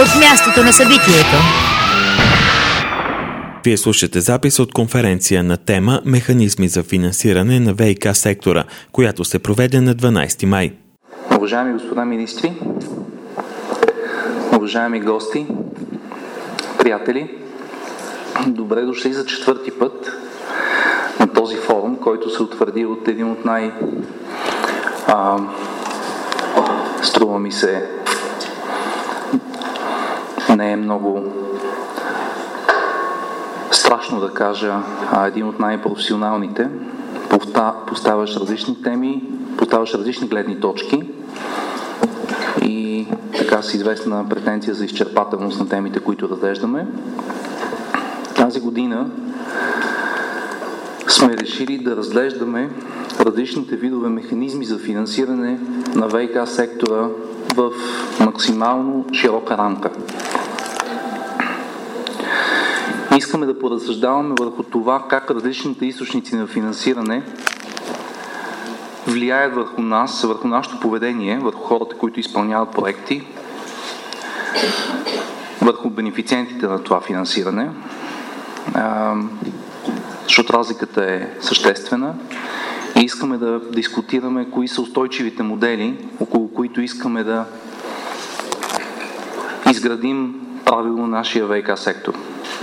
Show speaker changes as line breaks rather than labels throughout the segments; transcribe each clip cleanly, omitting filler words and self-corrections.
от мястото на събитието.
Вие слушате запис от конференция на тема «Механизми за финансиране на ВиК сектора», която се проведе на 12 май.
Уважаеми господа министри, уважаеми гости, приятели, добре дошли за четвърти път на този форум, който се утвърди от един от струва ми се, не е много страшно да кажа, един от най-професионалните, поставяш различни теми, поставяш различни гледни точки и така с известна претенция за изчерпателност на темите, които разглеждаме. Тази година сме решили да разглеждаме различните видове механизми за финансиране на ВиК сектора в максимално широка рамка. Искаме да поразсъждаваме върху това как различните източници на финансиране влияят върху нас, върху нашето поведение, върху хората, които изпълняват проекти, върху бенефициентите на това финансиране, защото разликата е съществена и искаме да дискутираме кои са устойчивите модели, около които искаме да изградим правилно нашия ВиК сектор.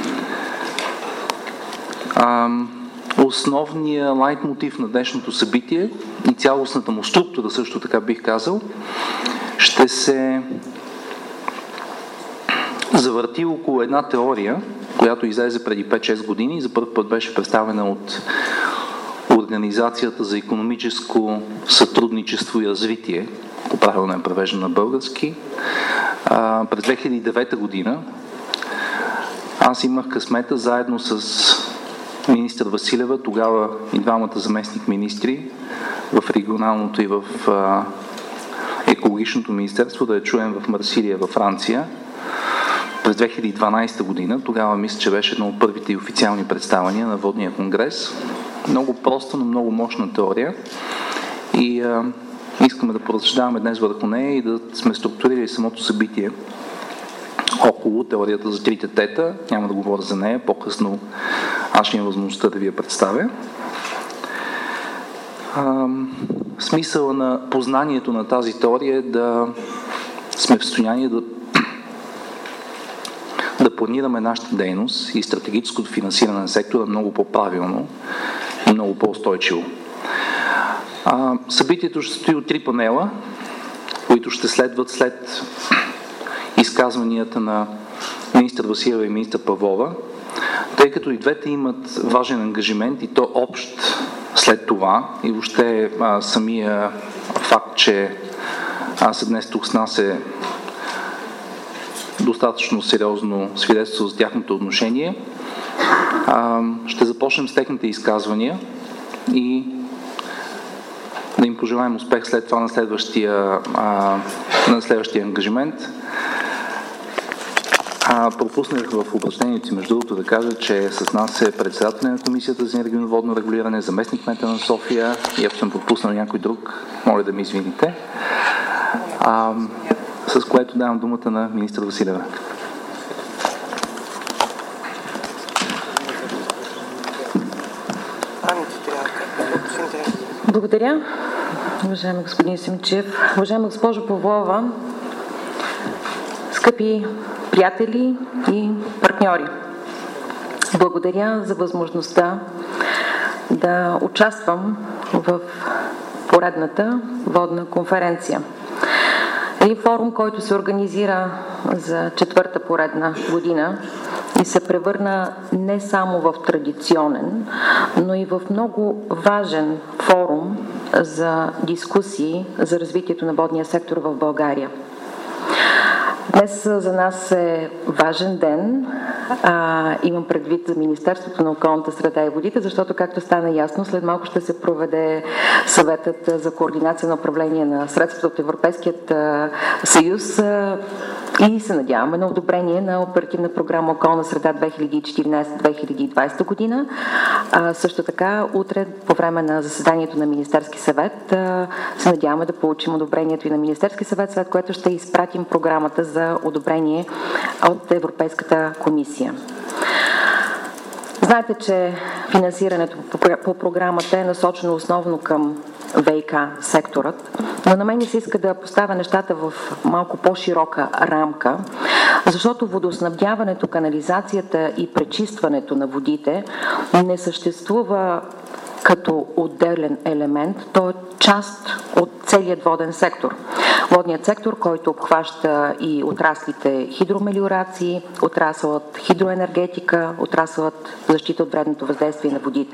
Основният лайтмотив на днешното събитие и цялостната му структура, също така бих казал, ще се завърти около една теория, която излезе преди 5-6 години и за първ път беше представена от Организацията за икономическо сътрудничество и развитие, ако правилно е превеждано на български, през 2009 година. Аз имах късмета заедно с министър Василева, тогава и двамата заместник министри в регионалното и в екологичното министерство, да я чуем в Марсилия във Франция през 2012 година. Тогава мисля, че беше едно от първите и официални представяния на Водния конгрес. Много проста, но много мощна теория и искаме да поразсъждаваме днес върху нея и да сме структурирали самото събитие около теорията за трите тета. Няма да говоря за нея, по-късно аз ще имам възможността да ви я представя. Смисъла на познанието на тази теория е да сме в състояние да планираме нашата дейност и стратегическото финансиране на сектора много по-правилно и много по-устойчиво. Събитието ще стои от 3 панела, които ще следват след изказванията на министър Василева и министър Павлова, тъй като и двете имат важен ангажимент и то общ след това и въобще самия факт, че аз днес тук с нас е достатъчно сериозно свидетелство за тяхното отношение. Ще започнем с техните изказвания и да им пожелаем успех след това на следващия ангажимент. Пропуснах в обращението си, между другото, да кажа, че с нас е председателя на Комисията за енергийно водно регулиране, заместник кмета на София и ако съм пропуснал някой друг, моля да ми извините. С което давам думата на министър Василева.
Благодаря, уважаеми господин Симчев, уважаема госпожо Павлова, скъпи приятели и партньори. Благодаря за възможността да участвам в поредната водна конференция. Един форум, който се организира за четвърта поредна година и се превърна не само в традиционен, но и в много важен форум за дискусии за развитието на водния сектор в България. Днес за нас е важен ден. Имам предвид за Министерството на околната среда и водите, защото, както стана ясно, след малко ще се проведе съветът за координация на управление на средствата от Европейският съюз, И се надяваме на одобрение на Оперативна програма Околна среда 2014-2020 година. Също така, утре по време на заседанието на Министерски съвет се надяваме да получим одобрението и на Министерски съвет, след което ще изпратим програмата за одобрение от Европейската комисия. Знаете, че финансирането по програмата е насочено основно към ВиК секторът, но на мен се иска да поставя нещата в малко по-широка рамка, защото водоснабдяването, канализацията и пречистването на водите не съществува като отделен елемент, то е част от целият воден сектор. Водният сектор, който обхваща и отраслите хидромелиорации, отрасълът хидроенергетика, отрасълът защита от вредното въздействие на водите.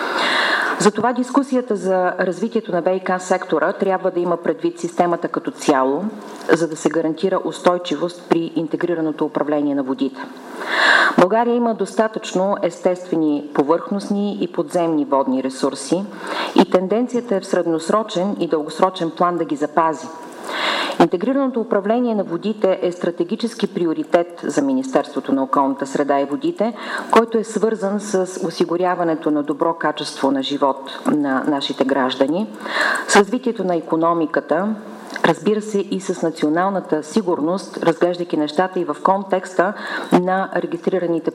Затова дискусията за развитието на ВиК сектора трябва да има предвид системата като цяло, за да се гарантира устойчивост при интегрираното управление на водите. България има достатъчно естествени повърхностни и подземни водни ресурси и тенденцията е в средносрочен и дългосрочен план да ги запази. Интегрираното управление на водите е стратегически приоритет за Министерството на околната среда и водите, който е свързан с осигуряването на добро качество на живот на нашите граждани, с развитието на икономиката, разбира се и с националната сигурност, разглеждайки нещата и в контекста на регистрираните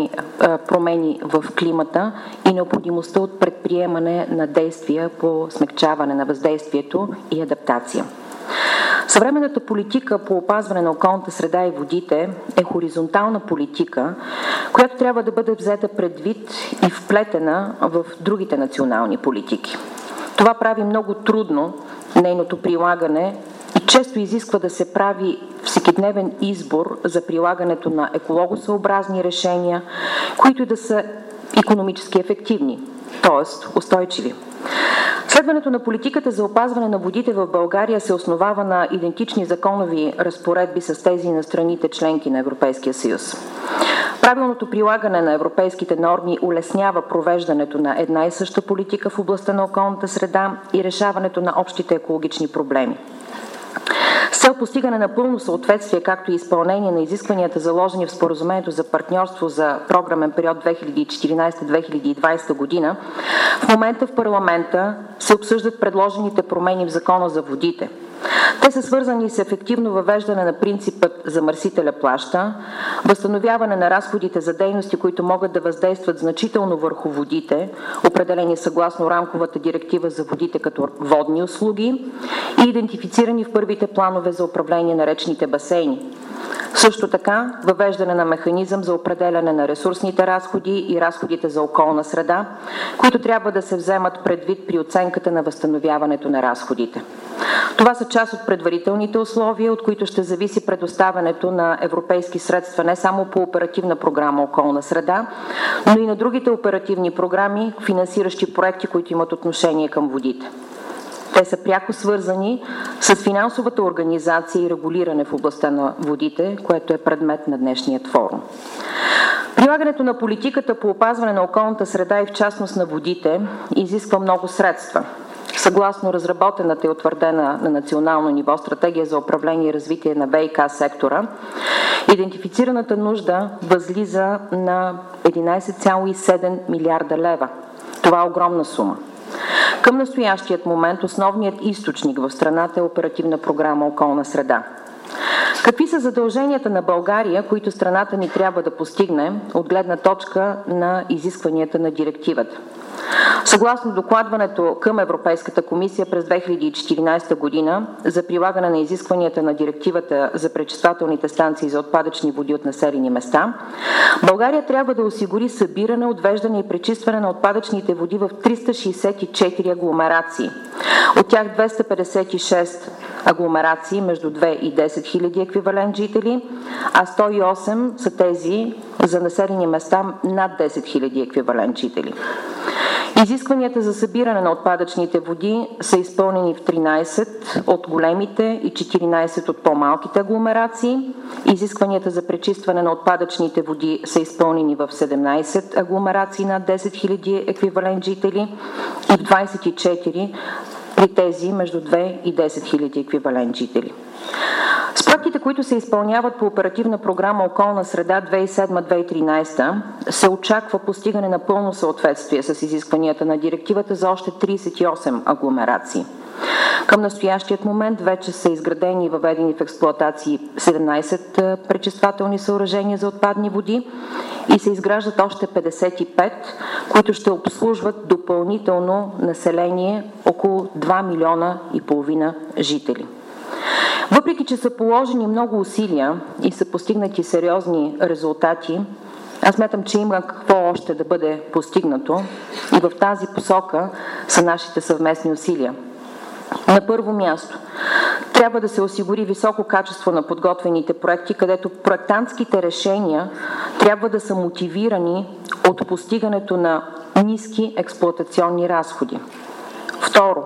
промени в климата и необходимостта от предприемане на действия по смекчаване на въздействието и адаптация. Съвременната политика по опазване на околната среда и водите е хоризонтална политика, която трябва да бъде взета предвид и вплетена в другите национални политики. Това прави много трудно нейното прилагане и често изисква да се прави всекидневен избор за прилагането на екологосъобразни решения, които да са икономически ефективни, т.е. устойчиви. Следването на политиката за опазване на водите в България се основава на идентични законови разпоредби с тези на страните членки на Европейския съюз. Правилното прилагане на европейските норми улеснява провеждането на една и съща политика в областта на околната среда и решаването на общите екологични проблеми. С цел постигане на пълно съответствие, както и изпълнение на изискванията, заложени в Споразумението за партньорство за програмен период 2014-2020 година, в момента в парламента се обсъждат предложените промени в Закона за водите. Те са свързани с ефективно въвеждане на принципът замърсителя плаща, възстановяване на разходите за дейности, които могат да въздействат значително върху водите, определени съгласно рамковата директива за водите като водни услуги и идентифицирани в първите планове за управление на речните басейни. Също така, въвеждане на механизъм за определяне на ресурсните разходи и разходите за околна среда, които трябва да се вземат предвид при оценката на възстановяването на разходите. Това са част от предварителните условия, от които ще зависи предоставянето на европейски средства не само по Оперативна програма Околна среда, но и на другите оперативни програми, финансиращи проекти, които имат отношение към водите. Те са пряко свързани с финансовата организация и регулиране в областта на водите, което е предмет на днешният форум. Прилагането на политиката по опазване на околната среда и в частност на водите изисква много средства. Съгласно разработената и утвърдена на национално ниво стратегия за управление и развитие на ВиК сектора, идентифицираната нужда възлиза на 11,7 милиарда лева. Това е огромна сума. Към настоящият момент основният източник в страната е Оперативна програма Околна среда. Какви са задълженията на България, които страната ни трябва да постигне от гледна точка на изискванията на директивата? Съгласно докладването към Европейската комисия през 2014 година за прилагане на изискванията на директивата за пречиствателните станции за отпадъчни води от населени места, България трябва да осигури събиране, отвеждане и пречистване на отпадъчните води в 364 агломерации. От тях 256 агломерации между 2 и 10 хиляди еквивалент жители, а 108 са тези за населени места над 10 хиляди еквивалент жители. Изискванията за събиране на отпадъчните води са изпълнени в 13 от големите и 14 от по-малките агломерации. Изискванията за пречистване на отпадъчните води са изпълнени в 17 агломерации над 10 000 еквивалент жители и в 24 при тези между 2 и 10 000 еквивалент жители. С проектите, които се изпълняват по Оперативна програма Околна среда 2007-2013, се очаква постигане на пълно съответствие с изискванията на директивата за още 38 агломерации. Към настоящият момент вече са изградени и въведени в експлоатации 17 пречиствателни съоръжения за отпадни води и се изграждат още 55, които ще обслужват допълнително население около 2,5 милиона жители. Въпреки че са положени много усилия и са постигнати сериозни резултати, аз смятам, че има какво още да бъде постигнато и в тази посока са нашите съвместни усилия. На първо място, трябва да се осигури високо качество на подготвените проекти, където проектантските решения трябва да са мотивирани от постигането на ниски експлоатационни разходи. Второ,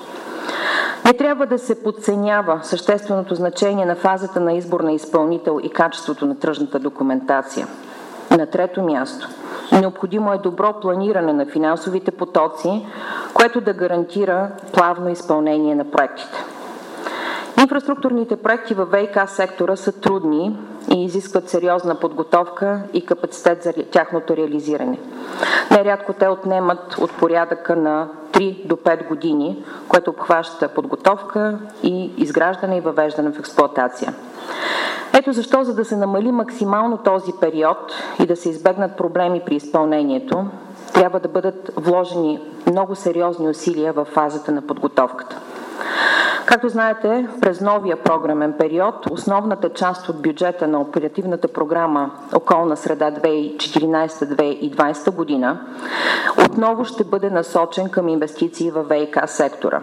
не трябва да се подценява същественото значение на фазата на избор на изпълнител и качеството на тръжната документация. На трето място, необходимо е добро планиране на финансовите потоци, което да гарантира плавно изпълнение на проектите. Инфраструктурните проекти във ВиК сектора са трудни и изискват сериозна подготовка и капацитет за тяхното реализиране. Нерядко те отнемат от порядъка на 3 до 5 години, което обхваща подготовка и изграждане и въвеждане в експлоатация. Ето защо, за да се намали максимално този период и да се избегнат проблеми при изпълнението, трябва да бъдат вложени много сериозни усилия в фазата на подготовката. Както знаете, през новия програмен период основната част от бюджета на Оперативната програма Околна среда 2014-2020 година отново ще бъде насочен към инвестиции във ВиК сектора.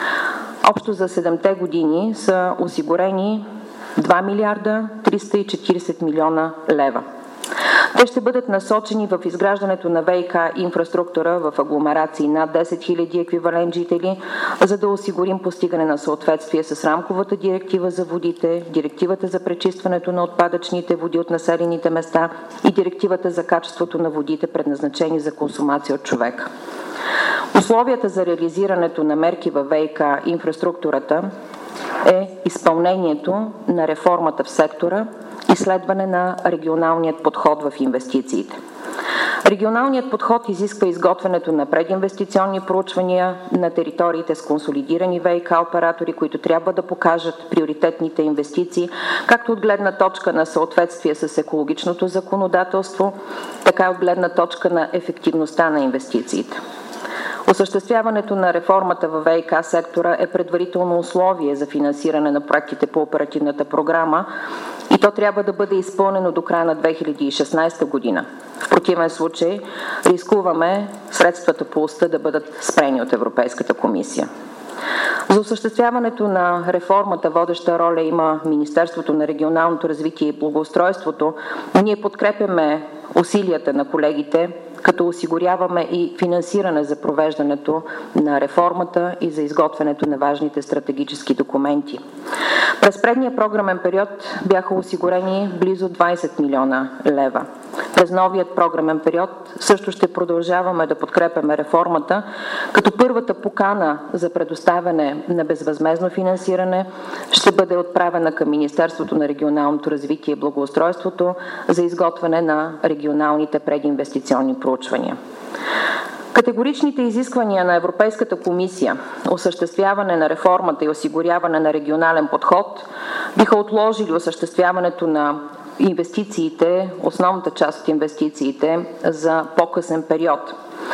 Общо за 7-те години са осигурени 2 милиарда 340 милиона лева. Те ще бъдат насочени в изграждането на ВиК инфраструктура в агломерации над 10 000 еквивалент жители, за да осигурим постигане на съответствие с рамковата директива за водите, директивата за пречистването на отпадъчните води от населените места и директивата за качеството на водите, предназначени за консумация от човека. Условията за реализирането на мерки във ВиК инфраструктурата е изпълнението на реформата в сектора и следване на регионалният подход в инвестициите. Регионалният подход изисква изготвянето на прединвестиционни проучвания на териториите с консолидирани ВиК оператори, които трябва да покажат приоритетните инвестиции, както от гледна точка на съответствие с екологичното законодателство, така и от гледна точка на ефективността на инвестициите. Осъществяването на реформата във ВиК сектора е предварително условие за финансиране на проектите по оперативната програма и то трябва да бъде изпълнено до края на 2016 година. В противен случай рискуваме средствата по оста да бъдат спрени от Европейската комисия. За осъществяването на реформата водеща роля има Министерството на регионалното развитие и благоустройството. Ние подкрепяме усилията на колегите, като осигуряваме и финансиране за провеждането на реформата и за изготвянето на важните стратегически документи. През предния програмен период бяха осигурени близо 20 милиона лева. През новият програмен период също ще продължаваме да подкрепяме реформата, като първата покана за предоставяне на безвъзмездно финансиране ще бъде отправена към Министерството на регионалното развитие и благоустройството за изготвяне на регионалните прединвестиционни проучвания. Категоричните изисквания на Европейската комисия, осъществяване на реформата и осигуряване на регионален подход биха отложили осъществяването на инвестициите, основната част от инвестициите за по-късен период.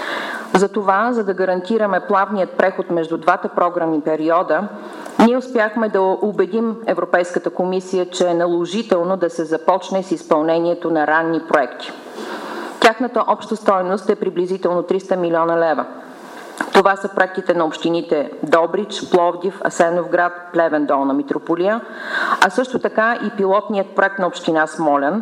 Затова, за да гарантираме плавният преход между двата програмни периода, ние успяхме да убедим Европейската комисия, че е наложително да се започне с изпълнението на ранни проекти. Тяхната обща стойност е приблизително 300 милиона лева. Това са проектите на общините Добрич, Пловдив, Асеновград, Плевен, Долна Митрополия, а също така и пилотният проект на община Смолян.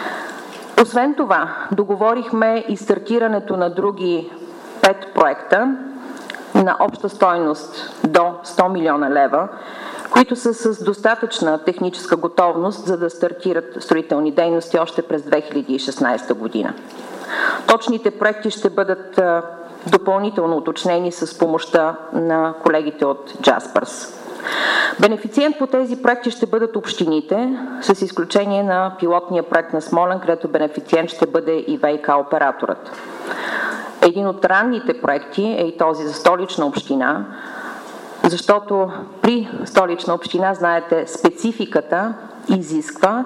Освен това, договорихме и стартирането на други 5 проекта на обща стойност до 100 милиона лева, които са с достатъчна техническа готовност, за да стартират строителни дейности още през 2016 година. Точните проекти ще бъдат допълнително уточнени с помощта на колегите от Jaspers. Бенефициент по тези проекти ще бъдат общините, с изключение на пилотния проект на Смолян, където бенефициент ще бъде и ВиК операторът. Един от ранните проекти е и този за Столична община, защото при Столична община, знаете, спецификата изисква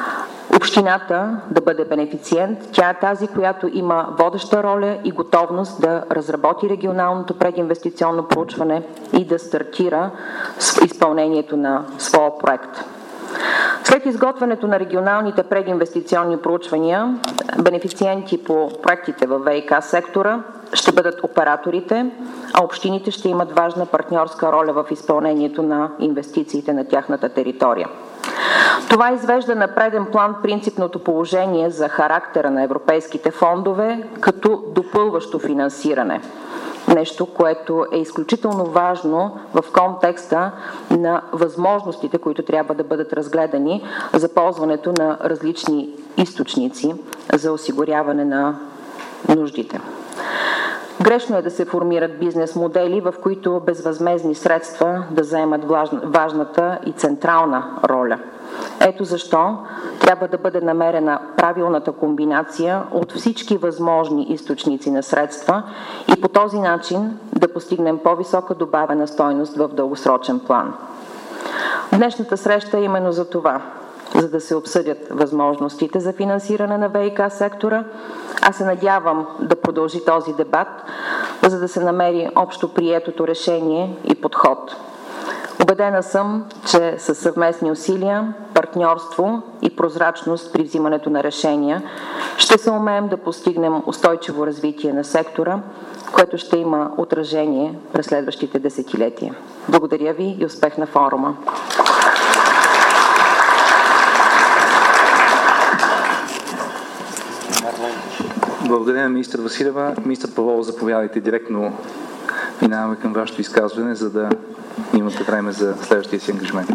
общината да бъде бенефициент. Тя е тази, която има водеща роля и готовност да разработи регионалното прединвестиционно проучване и да стартира с изпълнението на своя проект. След изготвянето на регионалните прединвестиционни проучвания, бенефициенти по проектите във ВиК сектора ще бъдат операторите, а общините ще имат важна партньорска роля в изпълнението на инвестициите на тяхната територия. Това извежда на преден план принципното положение за характера на европейските фондове като допълващо финансиране. Нещо, което е изключително важно в контекста на възможностите, които трябва да бъдат разгледани за ползването на различни източници за осигуряване на нуждите. Грешно е да се формират бизнес модели, в които безвъзмездни средства да заемат важната и централна роля. Ето защо трябва да бъде намерена правилната комбинация от всички възможни източници на средства и по този начин да постигнем по-висока добавена стойност в дългосрочен план. Днешната среща е именно за това, за да се обсъдят възможностите за финансиране на ВиК сектора. Аз се надявам да продължи този дебат, за да се намери общо приетото решение и подход. Убедена съм, че със съвместни усилия, партньорство и прозрачност при взимането на решения ще се умеем да постигнем устойчиво развитие на сектора, което ще има отражение през следващите десетилетия. Благодаря ви и успех на форума!
Благодаря на министър Василева. Министър Павлова, заповядайте, директно минаваме към вашето изказване, за да имате време за следващия си ангажимент.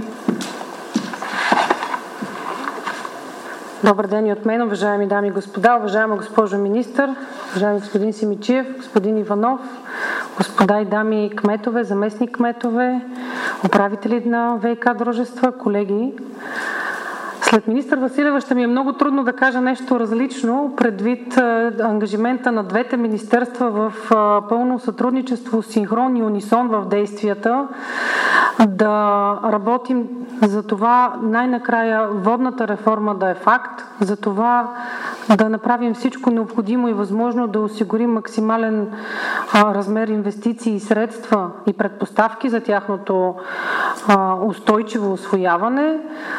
Добър ден и от мен, уважаеми дами и господа, уважаема госпожо министър, уважаеми господин Симидчиев, господин Иванов, господа и дами кметове, заместник кметове, управители на ВиК дружества, колеги. След министър Василева ще ми е много трудно да кажа нещо различно, предвид ангажимента на двете министерства в пълно сътрудничество, синхрон и унисон в действията, да работим за това най-накрая водната реформа да е факт, за това да направим всичко необходимо и възможно да осигурим максимален размер инвестиции и средства и предпоставки за тяхното устойчиво усвояване.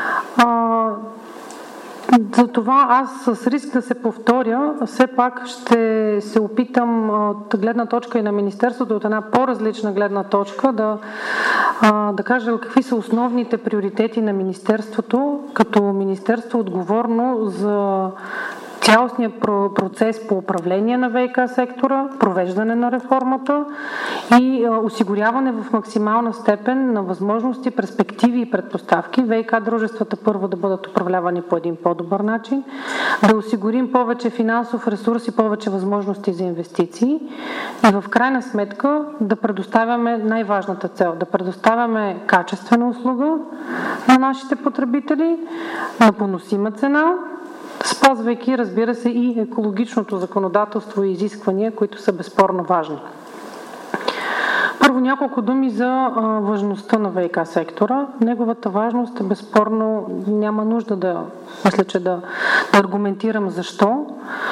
Затова аз с риск да се повторя, все пак ще се опитам от гледна точка и на Министерството, от една по-различна гледна точка, да кажа какви са основните приоритети на Министерството, като Министерство отговорно за цялостния процес по управление на ВиК сектора, провеждане на реформата и осигуряване в максимална степен на възможности, перспективи и предпоставки ВиК дружествата първо да бъдат управлявани по един по-добър начин, да осигурим повече финансов ресурс и повече възможности за инвестиции и в крайна сметка да предоставяме най-важната цел, да предоставяме качествена услуга на нашите потребители на поносима цена, спазвайки, разбира се, и екологичното законодателство и изисквания, които са безспорно важни. Първо няколко думи за важността на ВиК сектора. Неговата важност е безспорно, няма нужда да аргументирам защо.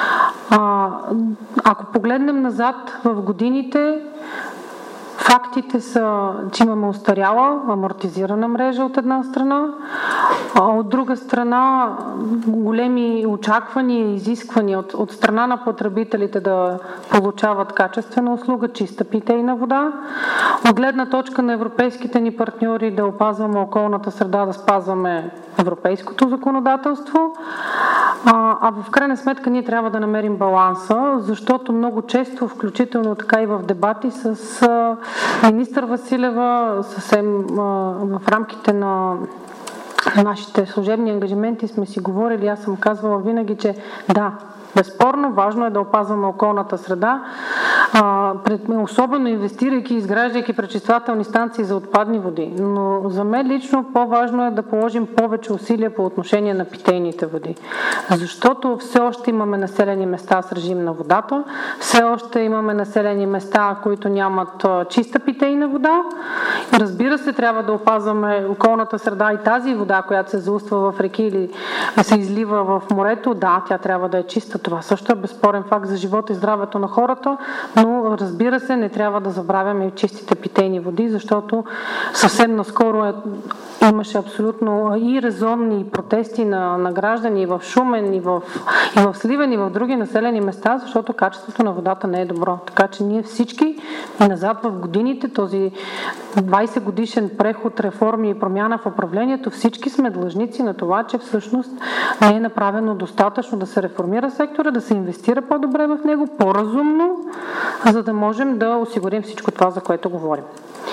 Ако погледнем назад в годините, фактите са, че имаме устаряла, амортизирана мрежа от една страна, а от друга страна големи очаквания и изисквания от страна на потребителите да получават качествена услуга, чиста питейна вода. От гледна точка на европейските ни партньори да опазваме околната среда, да спазваме европейското законодателство. А в крайна сметка ние трябва да намерим баланса, защото много често, включително така и в дебати с министър Василева, съвсем в рамките на нашите служебни ангажименти сме си говорили, аз съм казвала винаги, че да, безспорно важно е да опазваме околната среда, особено инвестирайки и изграждайки пречиствателни станции за отпадни води. Но за мен лично по-важно е да положим повече усилия по отношение на питейните води. Защото все още имаме населени места с режим на водата, все още имаме населени места, които нямат чиста питейна вода. Разбира се, трябва да опазваме околната среда и тази вода, която се зауства в реки или се излива в морето. Да, тя трябва да е чиста. Това също е безспорен факт за живота и здравето на хората, но разбира се, не трябва да забравяме и чистите питейни води, защото съвсем наскоро имаше абсолютно и резонни протести на граждани в Шумен, и в Сливен, и в други населени места, защото качеството на водата не е добро. Така че ние всички и назад в годините, този 20 годишен преход, реформи и промяна в управлението, всички сме длъжници на това, че всъщност не е направено достатъчно да се реформира сектора, да се инвестира по-добре в него, по-разумно, за да можем да осигурим всичко това, за което говорим.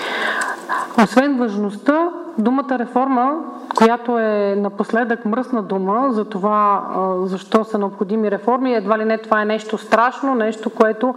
Освен важността, думата реформа, която е напоследък мръсна дума за това защо са необходими реформи, едва ли не това е нещо страшно, нещо, което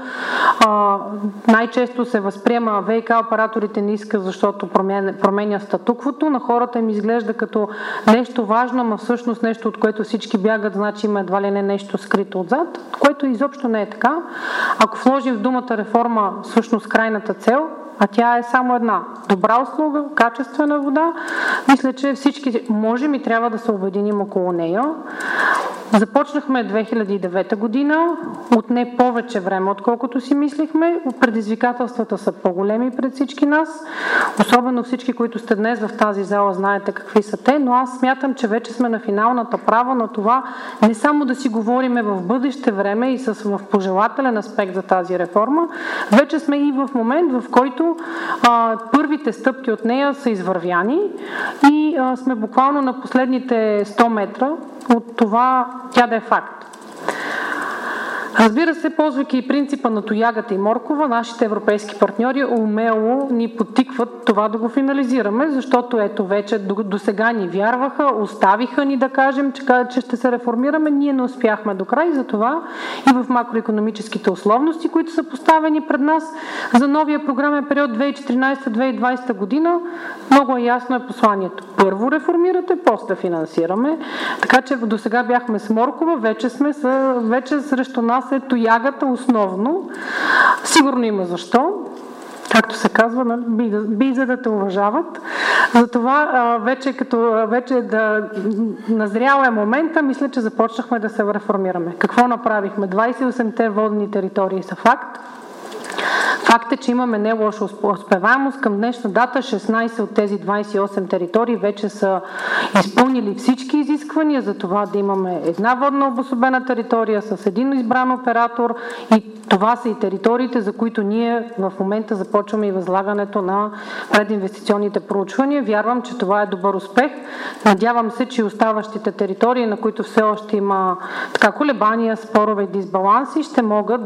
най-често се възприема. ВиК операторите не искат, защото променя статуквото. На хората им изглежда като нещо важно, но всъщност нещо, от което всички бягат, значи има едва ли не нещо скрито отзад, което изобщо не е така. Ако вложим в думата реформа всъщност крайната цел, а тя е само една – добра услуга, качествена вода, мисля, че всички можем и трябва да се обединим около нея. Започнахме 2009 година, отне повече време, отколкото си мислихме. Предизвикателствата са по-големи пред всички нас, особено всички, които сте днес в тази зала, знаете какви са те, но аз смятам, че вече сме на финалната права на това не само да си говориме в бъдеще време и в пожелателен аспект за тази реформа, вече сме и в момент, в който първите стъпки от нея са извървяни и сме буквално на последните 100 метра от това тя да е факт. Разбира се, ползвайки и принципа на тоягата и моркова, нашите европейски партньори умело ни подтикват това да го финализираме, защото ето вече до сега ни вярваха, оставиха ни да кажем, че ще се реформираме, ние не успяхме до край, затова и в макроекономическите условности, които са поставени пред нас за новия програмен период 2014-2020 година, много ясно е посланието. Първо реформирате, после финансираме, така че до сега бяхме с моркова, вече срещу нас е тоягата основно. Сигурно има защо. Както се казва, би за да те уважават. Затова вече да назрял е момента, мисля, че започнахме да се реформираме. Какво направихме? 28-те водни територии са факт. Факт е, че имаме не лоша успеваемост. Към днешна дата 16 от тези 28 територии вече са изпълнили всички изисквания за това да имаме една водна обособена територия с един избран оператор и това са и териториите, за които ние в момента започваме и възлагането на прединвестиционните проучвания. Вярвам, че това е добър успех. Надявам се, че и оставащите територии, на които все още има колебания, спорове и дисбаланси, ще могат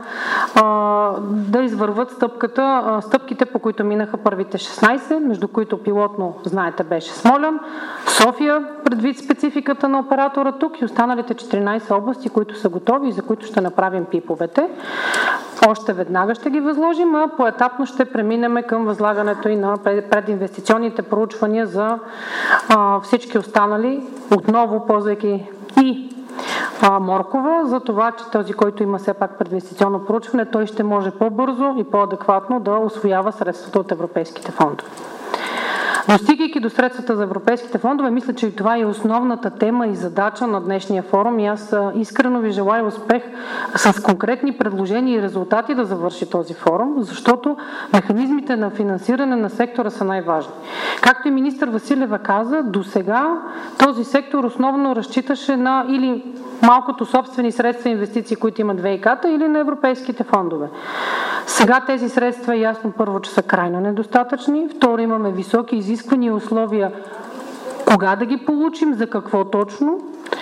да извърват стъпките, по които минаха първите 16, между които пилотно, знаете, беше Смолян, София, предвид спецификата на оператора тук и останалите 14 области, които са готови и за които ще направим пиповете. Още веднага ще ги възложим, а поетапно ще преминем към възлагането и на прединвестиционните проучвания за всички останали, отново ползвайки и моркова, за това, че този, който има все пак прединвестиционно проучване, той ще може по-бързо и по-адекватно да усвоява средствата от европейските фондове. Достигайки до средствата за европейските фондове, мисля, че това е основната тема и задача на днешния форум и аз искрено ви желая успех с конкретни предложения и резултати да завърши този форум, защото механизмите на финансиране на сектора са най-важни. Както и министър Василева каза, до сега този сектор основно разчиташе на или малкото собствени средства и инвестиции, които имат ВиК-та, или на европейските фондове. Сега тези средства е ясно първо, че са крайно недостатъчни, второ имаме високи изисквания и условия кога да ги получим, за какво точно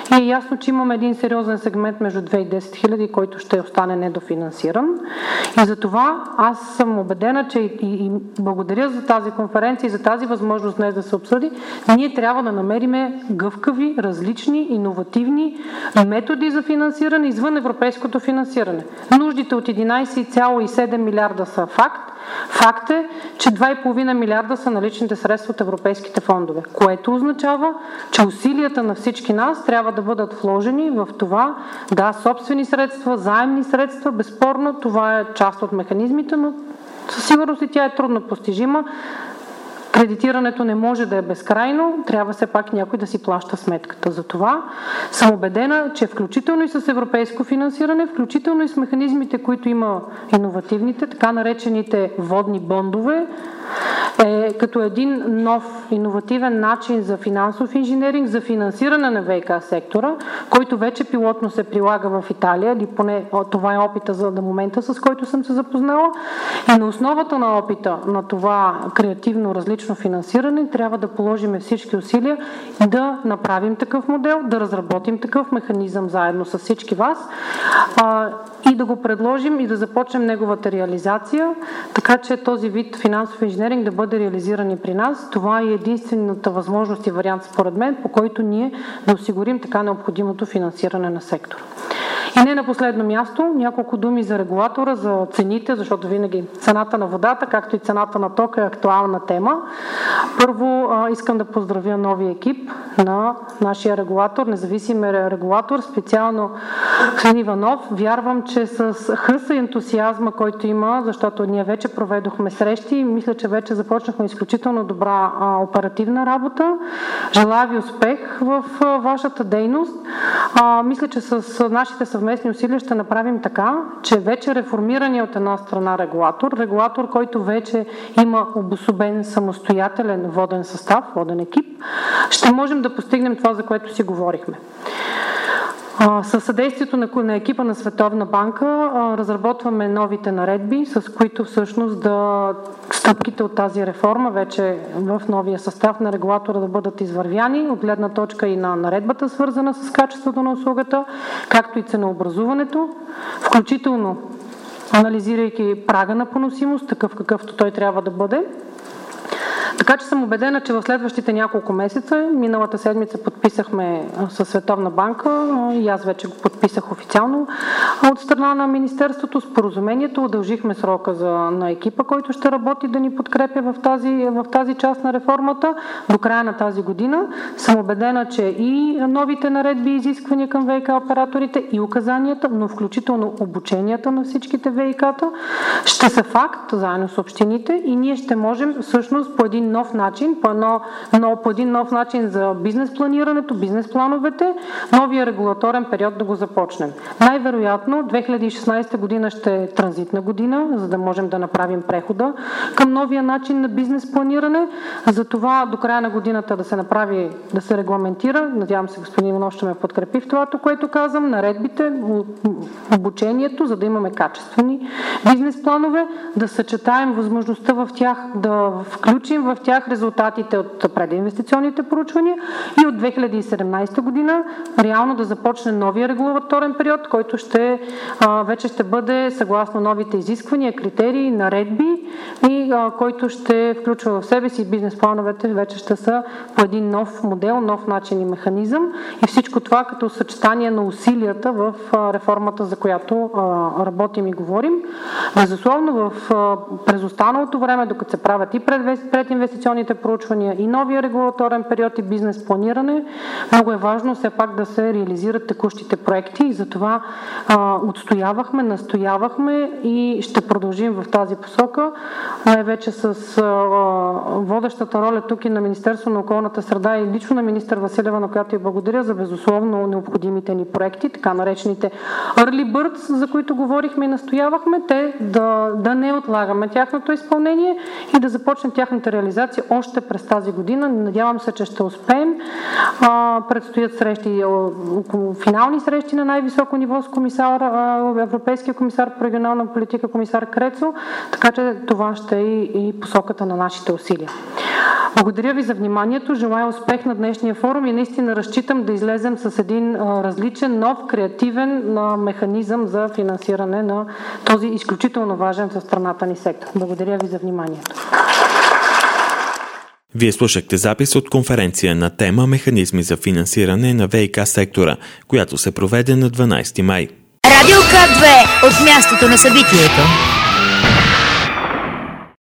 и е ясно, че имаме един сериозен сегмент между 2 и 10 хиляди, който ще остане недофинансиран. И за това аз съм убедена, че и благодаря за тази конференция и за тази възможност днес да се обсъди, ние трябва да намериме гъвкави, различни, иновативни методи за финансиране извън европейското финансиране. Нуждите от 11,7 милиарда са факт. Факт е, че 2,5 милиарда са наличните средства от европейските фондове, което означава, че усилията на всички нас трябва да бъдат вложени в това, да, собствени средства, заемни средства, безспорно, това е част от механизмите, но със сигурност и тя е трудно постижима. Кредитирането не може да е безкрайно, трябва все пак някой да си плаща сметката. Затова съм убедена, че включително и с европейско финансиране, включително и с механизмите, които има иновативните, така наречените водни бондове, е като един нов иновативен начин за финансов инженеринг, за финансиране на ВиК сектора, който вече пилотно се прилага в Италия, или поне това е опита за момента, с който съм се запознала. И на основата на опита на това креативно различно финансиране трябва да положим всички усилия да направим такъв модел, да разработим такъв механизъм заедно с всички вас и да го предложим и да започнем неговата реализация, така че този вид финансов инженеринг да бъде реализиран и при нас. Това е единствената възможност и вариант, според мен, по който ние да осигурим така необходимото финансиране на сектора. И не на последно място, няколко думи за регулатора, за цените, защото винаги цената на водата, както и цената на тока е актуална тема. Първо искам да поздравя новия екип на нашия регулатор, независим регулатор, специално Христо Иванов. Вярвам, че с хъса и ентусиазма, който има, защото ние вече проведохме срещи и мисля, че вече започнахме изключително добра оперативна работа. Желая ви успех в вашата дейност. Мисля, че с нашите съвместни усилия ще направим така, че вече реформирания от една страна регулатор, който вече има обособен самостоятелен воден състав, воден екип, ще можем да постигнем това, за което си говорихме. Със съдействието на екипа на Световна банка разработваме новите наредби, с които всъщност стъпките от тази реформа вече в новия състав на регулатора да бъдат извървяни от гледна точка и на наредбата, свързана с качеството на услугата, както и ценообразуването, включително анализирайки прага на поносимост, такъв какъвто той трябва да бъде. Така че съм убедена, че в следващите няколко месеца, миналата седмица подписахме със Световна банка и аз вече го подписах официално от страна на Министерството споразумението, удължихме срока на екипа, който ще работи да ни подкрепя в тази част на реформата до края на тази година. Съм убедена, че и новите наредби и изисквания към ВиК операторите и указанията, но включително обученията на всичките ВиК-та ще са факт заедно с общините и ние ще можем всъщност по един нов начин, по един нов начин за бизнес планирането, бизнес плановете, новия регулаторен период да го започнем. Най-вероятно 2016 година ще е транзитна година, за да можем да направим прехода към новия начин на бизнес планиране. За това до края на годината да се регламентира, надявам се господин Иванов ще ме подкрепи в това, което казвам, наредбите, обучението, за да имаме качествени бизнес планове, да съчетаем възможността в тях, да включим в тях резултатите от прединвестиционните проучвания и от 2017 година реално да започне новия регулаторен период, който вече ще бъде съгласно новите изисквания, критерии, наредби и който ще включва в себе си бизнес плановете, вече ще са по един нов модел, нов начин и механизъм и всичко това като съчетание на усилията в реформата, за която работим и говорим. Безусловно, през останалото време, докато се правят и прединвестиционните проучвания и новия регулаторен период и бизнес планиране, много е важно все пак да се реализират текущите проекти и затова отстоявахме, настоявахме и ще продължим в тази посока, най-вече с водещата роля тук и на Министерство на околната среда и лично на министър Василева, на която и благодаря за безусловно необходимите ни проекти, така наречените Early Birds, за които говорихме и настоявахме, те да не отлагаме тяхното изпълнение и да започнем тяхната реализация организация още през тази година. Надявам се, че ще успеем. Предстоят срещи, около финални срещи на най-високо ниво с Европейския комисар по регионална политика, комисар Крецо, така че това ще е и посоката на нашите усилия. Благодаря ви за вниманието, желая успех на днешния форум и наистина разчитам да излезем с един различен, нов, креативен механизъм за финансиране на този изключително важен за страната ни сектор. Благодаря ви за вниманието.
Вие слушахте запис от конференция на тема Механизми за финансиране на ВиК сектора, която се проведе на 12 май.
Радио К2 от мястото на събитието.